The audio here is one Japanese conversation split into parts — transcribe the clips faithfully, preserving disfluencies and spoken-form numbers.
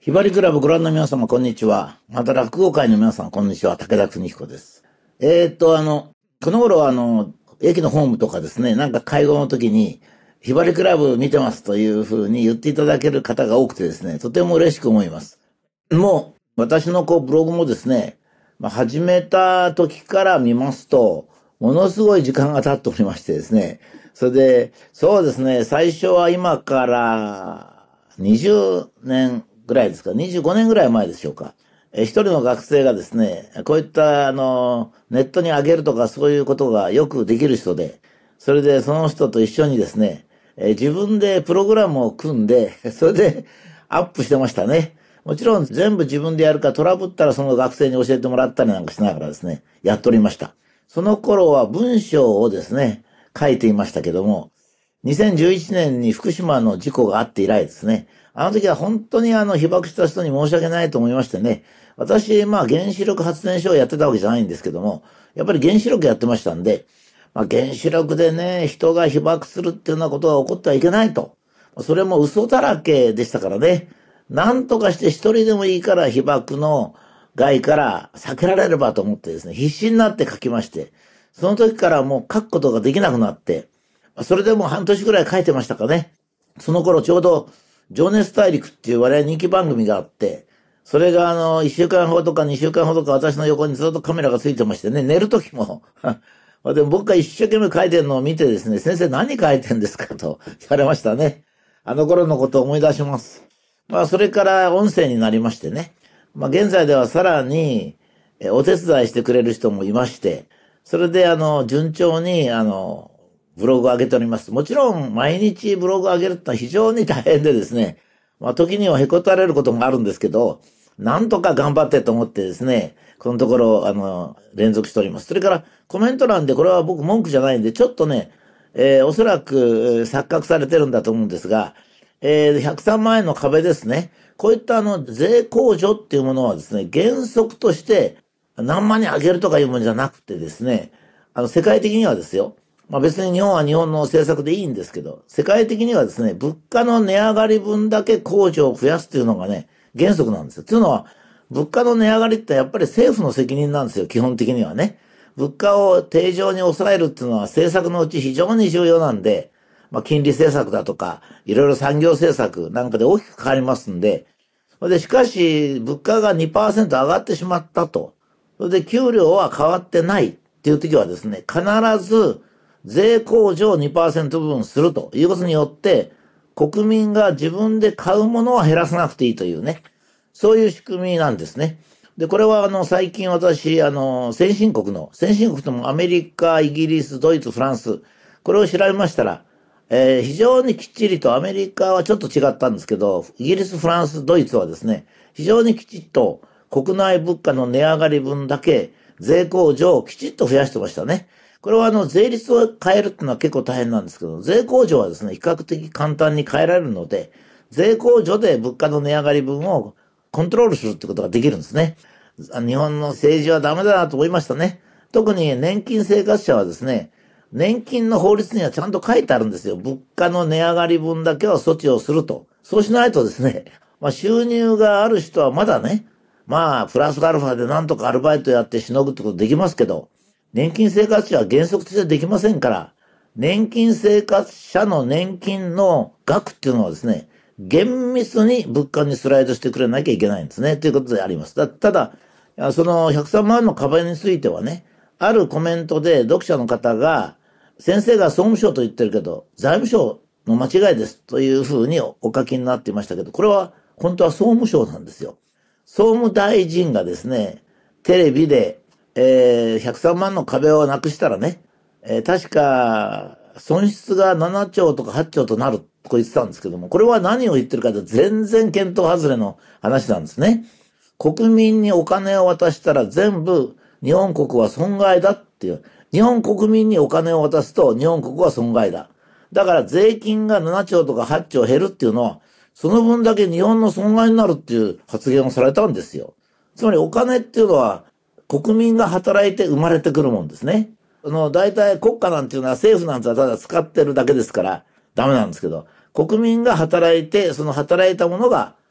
ひばりクラブご覧の皆様、こんにちは。また落語界の皆さん、こんにちは。武田邦彦です。えーっと、あの、この頃、あの、駅のホームとかですね、なんか会合の時に、ひばりクラブ見てますというふうに言っていただける方が多くてですね、とても嬉しく思います。もう、私のこう、ブログもですね、まあ、始めた時から見ますと、ものすごい時間が経っておりましてですね、それで、そうですね、最初は今からにじゅうねんぐらいですか、にじゅうごねんぐらい前でしょうか。え、一人の学生がですね、こういったあの、ネットに上げるとかそういうことがよくできる人で、それでその人と一緒にですね、え自分でプログラムを組んで、それでアップしてましたね。もちろん全部自分でやるかトラブったらその学生に教えてもらったりなんかしながらですね、やっておりました。その頃は文章をですね、書いていましたけども、にせんじゅういちねんに福島の事故があって以来ですね、あの時は本当にあの被爆した人に申し訳ないと思いましてね、私、まあ原子力発電所をやってたわけじゃないんですけども、やっぱり原子力やってましたんで、まあ原子力でね、人が被爆するっていうようなことが起こってはいけないと。それも嘘だらけでしたからね、なんとかして一人でもいいから被爆の害から避けられればと思ってですね、必死になって書きまして、その時からもう書くことができなくなって、それでもう半年ぐらい書いてましたかね。その頃ちょうど、情熱大陸っていう我々人気番組があって、それがあの、一週間ほどか二週間ほどか私の横にずっとカメラがついてましてね、寝る時も、で僕が一生懸命書いてるのを見てですね、先生何書いてんですかと言われましたね。あの頃のことを思い出します。まあそれから音声になりましてね。まあ現在ではさらにお手伝いしてくれる人もいまして、それであの、順調にあの、ブログを上げております。もちろん毎日ブログを上げるってのは非常に大変でですね、まあ時にはへこたれることもあるんですけど、なんとか頑張ってと思ってですね、このところ、あの、連続しております。それからコメント欄で、これは僕文句じゃないんで、ちょっとね、えー、おそらく、えー、錯覚されてるんだと思うんですが、えー、ひゃくさんまんえんの壁ですね。こういったあの、税控除っていうものはですね、原則として何万に上げるとかいうものじゃなくてですね、あの、世界的にはですよ。まあ別に日本は日本の政策でいいんですけど、世界的にはですね、物価の値上がり分だけ控除を増やすっていうのがね、原則なんですよ。というのは、物価の値上がりってやっぱり政府の責任なんですよ、基本的にはね。物価を定常に抑えるっていうのは政策のうち非常に重要なんで、まあ金利政策だとか、いろいろ産業政策なんかで大きく変わりますんで、それでしかし物価が にパーセント 上がってしまったと。それで給料は変わってないっていう時はですね、必ず税控除を にパーセント 分するということによって、国民が自分で買うものは減らさなくていいというね、そういう仕組みなんですね。で、これはあの、最近私、あの、先進国の、先進国ともアメリカ、イギリス、ドイツ、フランス、これを調べましたら、えー、非常にきっちりとアメリカはちょっと違ったんですけど、イギリス、フランス、ドイツはですね、非常にきちっと国内物価の値上がり分だけ税控除をきちっと増やしてましたね。これはあの、税率を変えるっていうのは結構大変なんですけど、税控除はですね、比較的簡単に変えられるので、税控除で物価の値上がり分をコントロールするってことができるんですね。日本の政治はダメだなと思いましたね。特に年金生活者はですね、年金の法律にはちゃんと書いてあるんですよ。物価の値上がり分だけは措置をすると。そうしないとですね、まあ収入がある人はまだね、まあプラスアルファでなんとかアルバイトやってしのぐってことできますけど、年金生活者は原則としてできませんから、年金生活者の年金の額っていうのはですね、厳密に物価にスライドしてくれなきゃいけないんですね。ということであります。だただ、そのひゃくさんまんの壁についてはね、あるコメントで読者の方が、先生が総務省と言ってるけど、財務省の間違いですというふうにお書きになっていましたけど、これは本当は総務省なんですよ。総務大臣がですね、テレビで、えー、ひゃくさんまんの壁をなくしたらね、えー、確か損失がななちょうとかはっちょうとなると言ってたんですけども、これは何を言ってるかと全然見当外れの話なんですね。国民にお金を渡したら全部日本国は損害だっていう。日本国民にお金を渡すと日本国は損害だ。だから税金がななちょうとかはっちょう減るっていうのは、その分だけ日本の損害になるっていう発言をされたんですよ。つまりお金っていうのは国民が働いて生まれてくるもんですね。あの、大体国家なんていうのは政府なんてのはただ使ってるだけですからダメなんですけど、国民が働いて、その働いたものが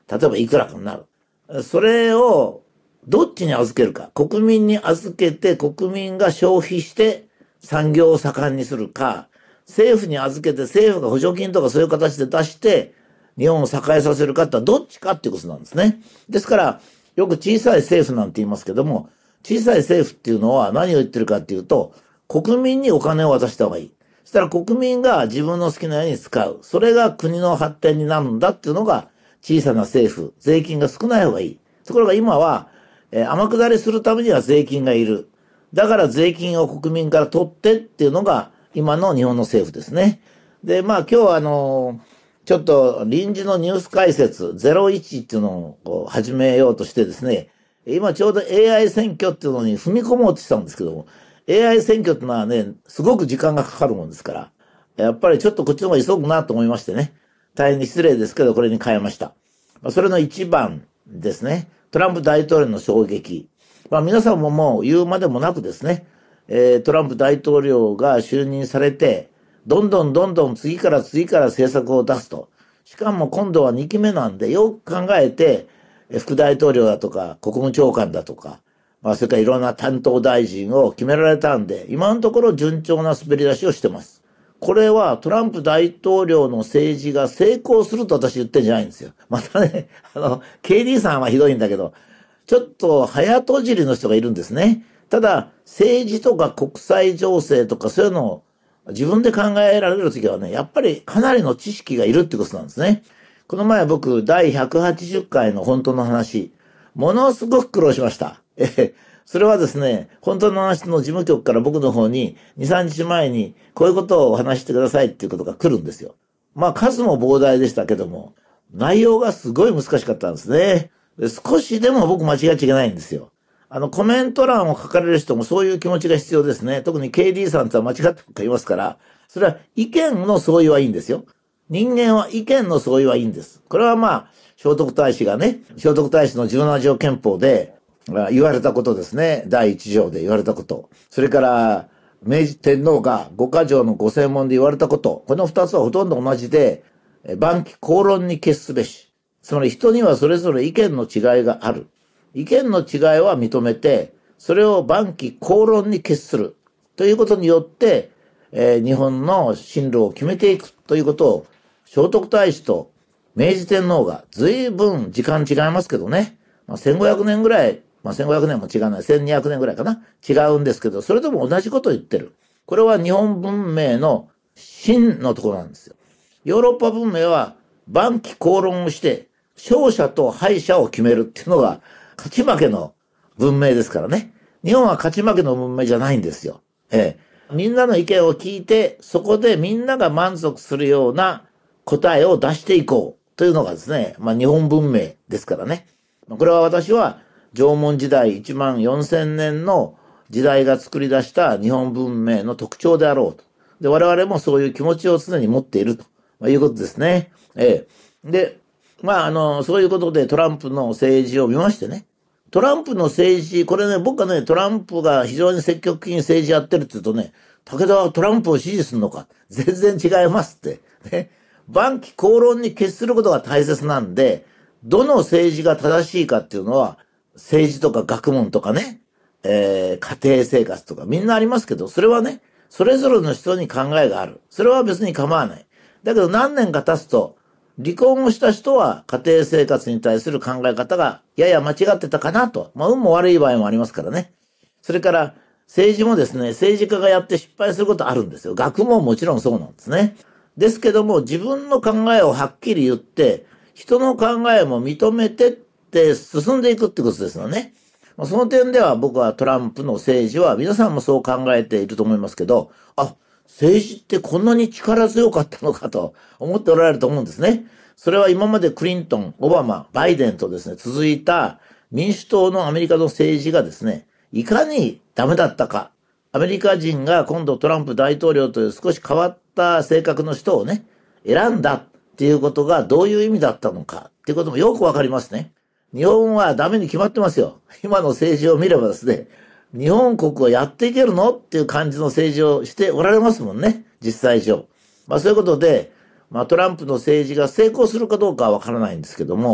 例えばいくらかになる。それをどっちに預けるか。国民に預けて国民が消費して産業を盛んにするか、政府に預けて政府が補助金とかそういう形で出して日本を栄えさせるかってどっちかっていうことなんですね。ですから、よく小さい政府なんて言いますけども、小さい政府っていうのは何を言ってるかっていうと、国民にお金を渡した方がいい。そしたら国民が自分の好きなように使う。それが国の発展になるんだっていうのが小さな政府。税金が少ない方がいい。ところが今は、えー、天下りするためには税金がいる。だから税金を国民から取ってっていうのが今の日本の政府ですね。で、まあ今日はあのー、ちょっと臨時のニュース解説ゼロイチっていうのをこう始めようとしてですね、今ちょうど エーアイ 選挙っていうのに踏み込もうとしたんですけども、エーアイ 選挙ってのはね、すごく時間がかかるもんですから、やっぱりちょっとこっちの方が急ぐなと思いましてね、大変に失礼ですけどこれに変えました。それの一番ですね、トランプ大統領の衝撃。まあ皆さんももう言うまでもなくですね、えー、トランプ大統領が就任されて、どんどんどんどん次から次から政策を出すと。しかも今度はにきめなんで、よく考えて、副大統領だとか、国務長官だとか、まあ、それからいろんな担当大臣を決められたんで、今のところ順調な滑り出しをしてます。これはトランプ大統領の政治が成功すると私言ってんじゃないんですよ。またね、あの、ケーディー さんはひどいんだけど、ちょっと早とじりの人がいるんですね。ただ、政治とか国際情勢とかそういうのを自分で考えられるときはね、やっぱりかなりの知識がいるってことなんですね。この前僕、だいひゃくはちじゅっかいの本当の話、ものすごく苦労しました。えそれはですね、本当の話の事務局から僕の方にに、さんにちまえにこういうことをお話してくださいっていうことが来るんですよ。まあ数も膨大でしたけども、内容がすごい難しかったんですね。で少しでも僕間違っちゃいけないんですよ。あの、コメント欄を書かれる人もそういう気持ちが必要ですね。特に ケーディー さんって間違ってばっか言いますから、それは意見の相違はいいんですよ。人間は意見の相違はいいんです。これはまあ、聖徳太子がね、聖徳太子のじゅうなな条憲法で言われたことですね。だいいち条で言われたこと。それから、明治天皇が五箇条のご専門で言われたこと。この二つはほとんど同じで、万機公論に決すべし。つまり人にはそれぞれ意見の違いがある。意見の違いは認めて、それを万機公論に決する。ということによって、えー、日本の進路を決めていくということを、聖徳太子と明治天皇が随分時間違いますけどね。まあ、せんごひゃくねんぐらい、まあ、せんごひゃくねんも違わない。せんにひゃくねんぐらいかな。違うんですけど、それでも同じことを言ってる。これは日本文明の真のところなんですよ。ヨーロッパ文明は万機公論をして、勝者と敗者を決めるっていうのが勝ち負けの文明ですからね。日本は勝ち負けの文明じゃないんですよ。ええ。みんなの意見を聞いて、そこでみんなが満足するような答えを出していこうというのがですね、まあ日本文明ですからね。これは私は縄文時代いちまんよんせんねんの時代が作り出した日本文明の特徴であろうと。で、我々もそういう気持ちを常に持っているということですね。ええ。で、まああの、そういうことでトランプの政治を見ましてね。トランプの政治、これね、僕はね、トランプが非常に積極的に政治やってるって言うとね、武田はトランプを支持するのか。全然違いますって。ね。万機公論に決することが大切なんで、どの政治が正しいかっていうのは、政治とか学問とかね、えー、家庭生活とかみんなありますけど、それはね、それぞれの人に考えがある。それは別に構わない。だけど何年か経つと、離婚をした人は家庭生活に対する考え方がやや間違ってたかなと。まあ、運も悪い場合もありますからね。それから政治もですね、政治家がやって失敗することあるんですよ。学問ももちろんそうなんですね。ですけども自分の考えをはっきり言って、人の考えも認めてって進んでいくってことですよね。その点では僕はトランプの政治は皆さんもそう考えていると思いますけど、あ、政治ってこんなに力強かったのかと思っておられると思うんですね。それは今までクリントン、オバマ、バイデンとですね、続いた民主党のアメリカの政治がですね、いかにダメだったか。アメリカ人が今度トランプ大統領という少し変わった性格の人をね、選んだっていうことがどういう意味だったのかっていうこともよくわかりますね。日本はダメに決まってますよ。今の政治を見ればですね、日本国をやっていけるのっていう感じの政治をしておられますもんね。実際上。まあそういうことで、まあトランプの政治が成功するかどうかはわからないんですけども、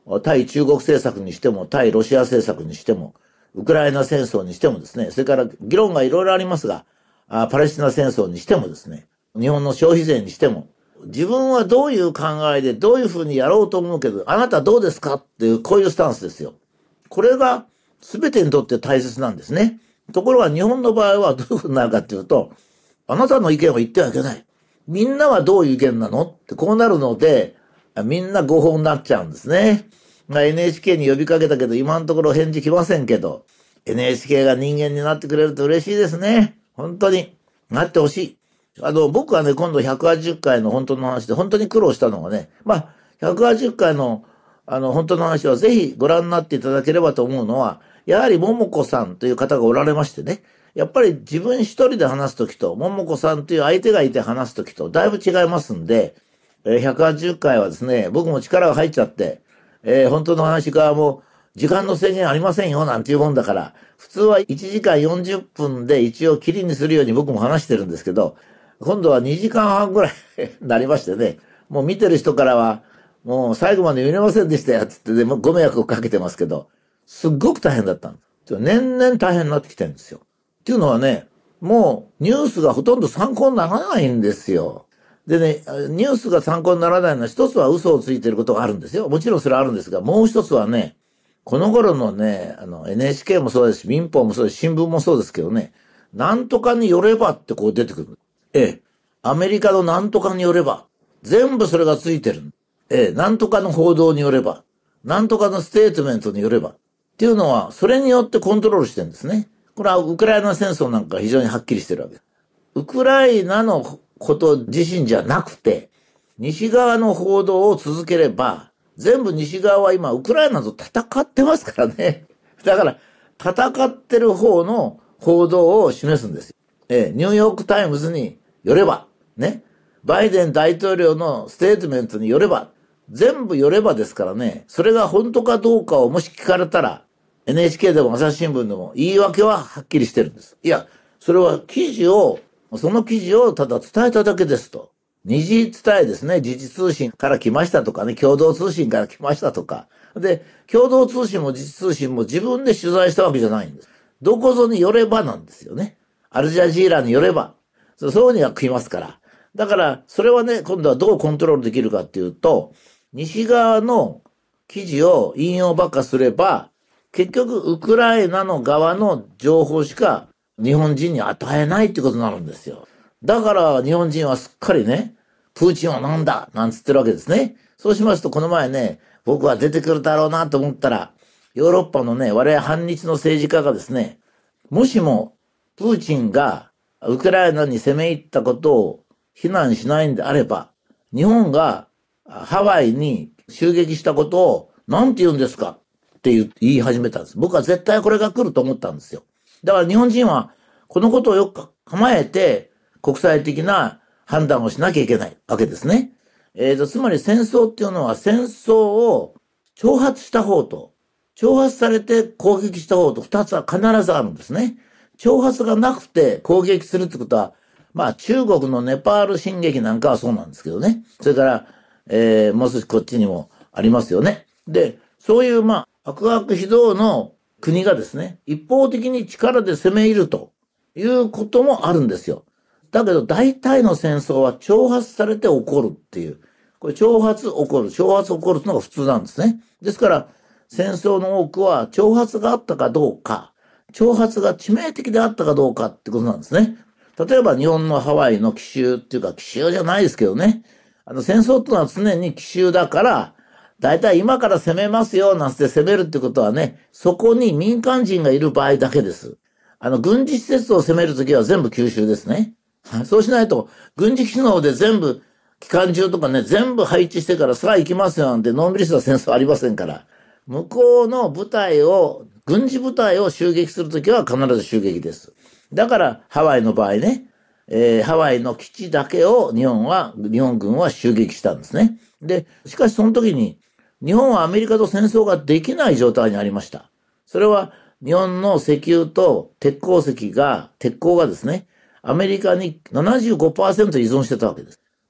対中国政策にしても、対ロシア政策にしても、ウクライナ戦争にしてもですね、それから議論がいろいろありますが、パレスチナ戦争にしてもですね、日本の消費税にしても、自分はどういう考えでどういうふうにやろうと思うけど、あなたどうですかっていう、こういうスタンスですよ。これが全てにとって大切なんですね。ところが日本の場合はどういうふうになるかっていうと、あなたの意見を言ってはいけない。みんなはどういう意見なのってこうなるので、みんな合法になっちゃうんですね。まあ、エヌエイチケー に呼びかけたけど、今のところ返事来ませんけど、エヌエイチケー が人間になってくれると嬉しいですね。本当に。なってほしい。あの、僕はね、今度ひゃくはちじゅっかいの本当の話で本当に苦労したのがね、まあ、ひゃくはちじゅっかいの、あの、本当の話はぜひご覧になっていただければと思うのは、やはり桃子さんという方がおられましてね、やっぱり自分一人で話すときと、桃子さんという相手がいて話すときと、だいぶ違いますんで、ひゃくはちじゅっかいはですね、僕も力が入っちゃって、えー、本当の話がもう、時間の制限ありませんよ、なんていうもんだから、普通はいちじかんよんじゅっぷんで一応切りにするように僕も話してるんですけど、今度はにじかんはんぐらいになりましてね、もう見てる人からは、もう最後まで見れませんでしたよ、つってね、ご迷惑をかけてますけど、すっごく大変だったんです。年々大変になってきてるんですよ。っていうのはね、もうニュースがほとんど参考にならないんですよ。でね、ニュースが参考にならないのは一つは嘘をついてることがあるんですよ。もちろんそれはあるんですが、もう一つはね、この頃のね、あの エヌエイチケー もそうですし、民放もそうですし、新聞もそうですけどね、なんとかによればってこう出てくる。ええ。アメリカのなんとかによれば、全部それがついてる。ええ。なんとかの報道によれば、なんとかのステートメントによれば。っていうのは、それによってコントロールしてるんですね。これはウクライナ戦争なんか非常にはっきりしてるわけです。ウクライナのこと自身じゃなくて、西側の報道を続ければ、全部西側は今ウクライナと戦ってますからね。だから、戦ってる方の報道を示すんですよ。ええ、ニューヨークタイムズによれば、ね。バイデン大統領のステートメントによれば、全部よればですからね、それが本当かどうかをもし聞かれたら、エヌエイチケー でも朝日新聞でも言い訳ははっきりしてるんです。いや、それは記事を、その記事をただ伝えただけですと。二次伝えですね、時事通信から来ましたとかね、共同通信から来ましたとか。で、共同通信も時事通信も自分で取材したわけじゃないんです。どこぞによればなんですよね。アルジャジーラによれば。そういうふうには来ますから。だから、それはね、今度はどうコントロールできるかっていうと、西側の記事を引用ばっかすれば、結局、ウクライナの側の情報しか日本人に与えないってことになるんですよ。だから日本人はすっかりね、プーチンはなんだなんつってるわけですね。そうしますとこの前ね、僕は出てくるだろうなと思ったら、ヨーロッパのね、我々反日の政治家がですね、もしもプーチンがウクライナに攻め入ったことを非難しないんであれば、日本がハワイに襲撃したことをなんて言うんですかって言い始めたんです。僕は絶対これが来ると思ったんですよ。だから日本人はこのことをよく構えて国際的な判断をしなきゃいけないわけですね。えーと、つまり戦争っていうのは戦争を挑発した方と挑発されて攻撃した方と二つは必ずあるんですね。挑発がなくて攻撃するってことは、まあ中国のネパール進撃なんかはそうなんですけどね。それから、えー、もう少しこっちにもありますよね。で、そういうまあ悪悪非道の国がですね、一方的に力で攻め入るということもあるんですよ。だけど大体の戦争は挑発されて起こるっていう。これ挑発起こる、挑発起こるっていうのが普通なんですね。ですから戦争の多くは挑発があったかどうか、挑発が致命的であったかどうかってことなんですね。例えば日本のハワイの奇襲っていうか奇襲じゃないですけどね。あの戦争っていうのは常に奇襲だから、だいたい今から攻めますよなんて攻めるってことはね、そこに民間人がいる場合だけです。あの軍事施設を攻めるときは全部吸収ですね。そうしないと軍事機能で全部機関銃とかね、全部配置してからさあ行きますよなんてのんびりした戦争ありませんから。向こうの部隊を、軍事部隊を襲撃するときは必ず襲撃です。だからハワイの場合ね、えー、ハワイの基地だけを日本は、日本軍は襲撃したんですね。で、しかしその時に日本はアメリカと戦争ができない状態にありました。それは日本の石油と鉄鉱石が、鉄鋼がですね、アメリカに ななじゅうごパーセント 依存してたわけです。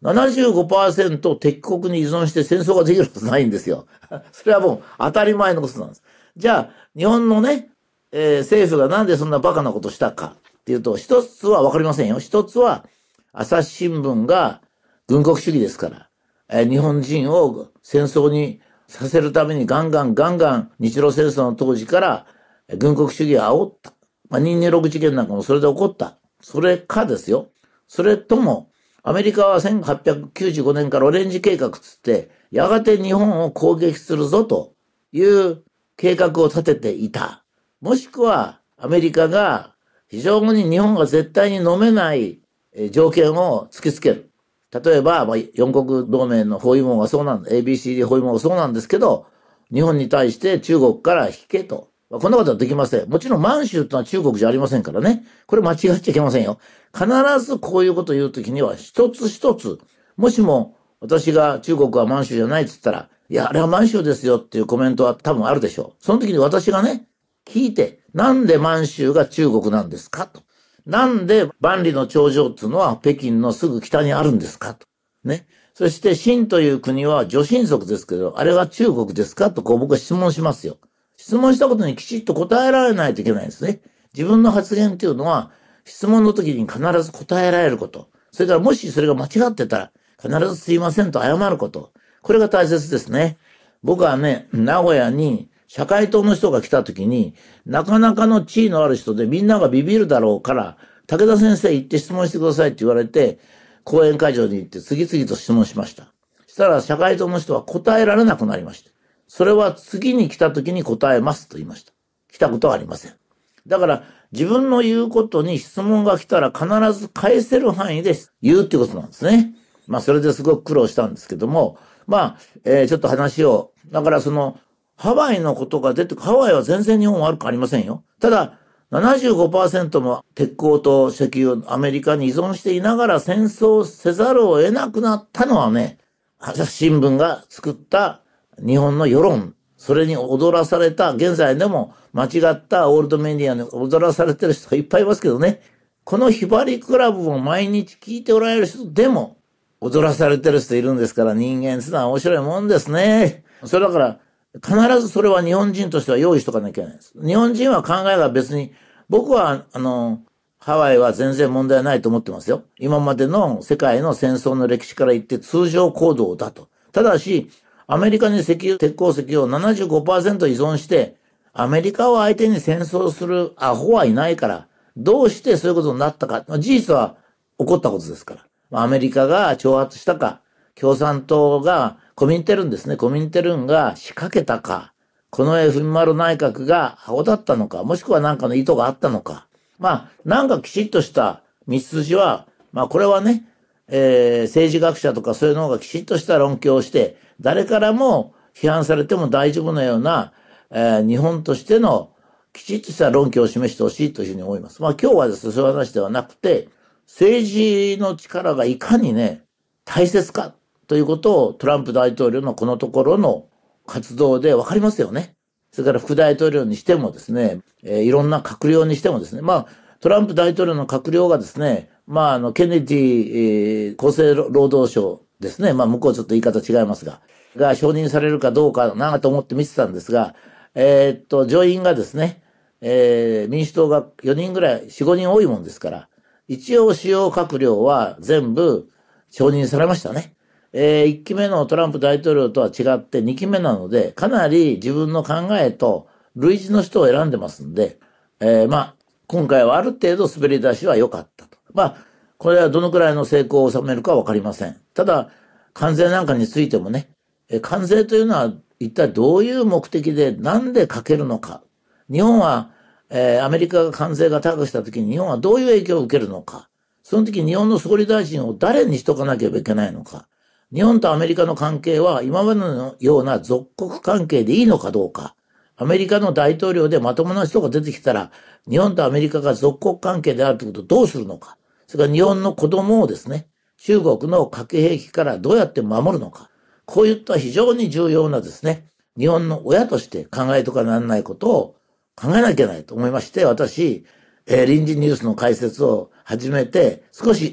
ななじゅうごパーセント 敵国に依存して戦争ができるはずないんですよ。それはもう当たり前のことなんです。じゃあ、日本のね、えー、政府がなんでそんなバカなことしたかっていうと、一つはわかりませんよ。一つは、朝日新聞が軍国主義ですから、えー、日本人を戦争にさせるためにガンガンガンガン日露戦争の当時から軍国主義を煽った。まあ、にーにーろく事件なんかもそれで起こった。それかですよ。それとも、アメリカはせんはっぴゃくきゅうじゅうごねんからオレンジ計画つって、やがて日本を攻撃するぞという計画を立てていた。もしくは、アメリカが非常に日本が絶対に飲めない条件を突きつける。例えば、まあ、四国同盟の包囲網がそうなんだ、エービーシーディー 包囲網がそうなんですけど、日本に対して中国から引けと。まあ、こんなことはできません。もちろん満州というのは中国じゃありませんからね。これ間違っちゃいけませんよ。必ずこういうことを言うときには、一つ一つ、もしも私が中国は満州じゃないって言ったら、いや、あれは満州ですよっていうコメントは多分あるでしょう。その時に私がね、聞いて、なんで満州が中国なんですかと。なんで万里の長城っていうのは北京のすぐ北にあるんですかと。ね。そして、清という国は女神族ですけど、あれは中国ですかとこう僕は質問しますよ。質問したことにきちっと答えられないといけないんですね。自分の発言っていうのは、質問の時に必ず答えられること。それからもしそれが間違ってたら、必ずすいませんと謝ること。これが大切ですね。僕はね、名古屋に社会党の人が来た時に、なかなかの地位のある人でみんながビビるだろうから、武田先生行って質問してくださいって言われて、講演会場に行って次々と質問しました。そしたら社会党の人は答えられなくなりました。それは次に来た時に答えますと言いました。来たことはありません。だから自分の言うことに質問が来たら必ず返せる範囲で言うっていうことなんですね。まあそれですごく苦労したんですけども、まあ、えー、ちょっと話を、だからそのハワイのことが出て、ハワイは全然日本悪くありませんよ。ただ、ななじゅうごパーセント も鉄鋼と石油をアメリカに依存していながら戦争せざるを得なくなったのはね、朝日新聞が作った日本の世論、それに踊らされた、現在でも間違ったオールドメディアに踊らされてる人がいっぱいいますけどね、このひばりクラブを毎日聞いておられる人でも踊らされてる人いるんですから、人間ってのは面白いもんですね。それだから、必ずそれは日本人としては用意しとかなきゃいけないです。日本人は考えが別に、僕は、あの、ハワイは全然問題ないと思ってますよ。今までの世界の戦争の歴史から言って通常行動だと。ただし、アメリカに石油、鉄鉱石を ななじゅうごパーセント 依存して、アメリカを相手に戦争するアホはいないから、どうしてそういうことになったか。事実は起こったことですから。アメリカが挑発したか、共産党が、コミンテルンですね、コミンテルンが仕掛けたか、このエフエムアール内閣がアホだったのか、もしくは何かの意図があったのか。まあ、なんかきちっとした道筋は、まあこれはね、えー、政治学者とかそういうのがきちっとした論拠をして、誰からも批判されても大丈夫なような、えー、日本としてのきちっとした論拠を示してほしいというふうに思います。まあ今日はですね、そういう話ではなくて、政治の力がいかにね、大切かということをトランプ大統領のこのところの活動でわかりますよね。それから副大統領にしてもですね、えー、いろんな閣僚にしてもですね、まあ、トランプ大統領の閣僚がですね、まあ、あの、ケネディ、えー、厚生労働省ですね、まあ、向こうちょっと言い方違いますが、が承認されるかどうかなと思って見てたんですが、えー、っと、上院がですね、えー、民主党がよにんぐらい、よん、ごにん多いもんですから、一応主要閣僚は全部承認されましたね。えー、いっきめのトランプ大統領とは違ってにきめなので、かなり自分の考えと類似の人を選んでますんで、えー、まあ、今回はある程度滑り出しは良かったと。まあ、これはどのくらいの成功を収めるかわかりません。ただ、関税なんかについてもね、えー、関税というのは一体どういう目的でなんでかけるのか。日本は、えー、アメリカが関税が高くした時に日本はどういう影響を受けるのか。その時日本の総理大臣を誰にしとかなければいけないのか。日本とアメリカの関係は今までのような属国関係でいいのかどうか。アメリカの大統領でまともな人が出てきたら、日本とアメリカが属国関係であるということをどうするのか。それから日本の子供をですね、中国の核兵器からどうやって守るのか。こういった非常に重要なですね、日本の親として考えとかならないことを考えなきゃいけないと思いまして、私、えー、臨時ニュースの解説を始めて、少し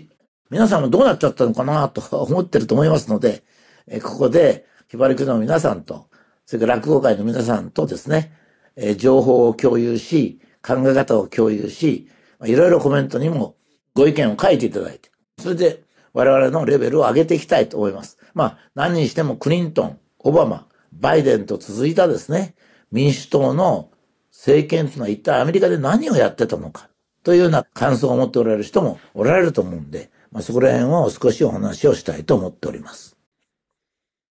皆さんもどうなっちゃったのかなと思ってると思いますので、えここで、ひばりくの皆さんと、それから落語界の皆さんとですね、え情報を共有し、考え方を共有し、いろいろコメントにもご意見を書いていただいて、それで我々のレベルを上げていきたいと思います。まあ、何にしてもクリントン、オバマ、バイデンと続いたですね、民主党の政権というのは一体アメリカで何をやってたのか、というような感想を持っておられる人もおられると思うんで、まあ、そこら辺を少しお話をしたいと思っております。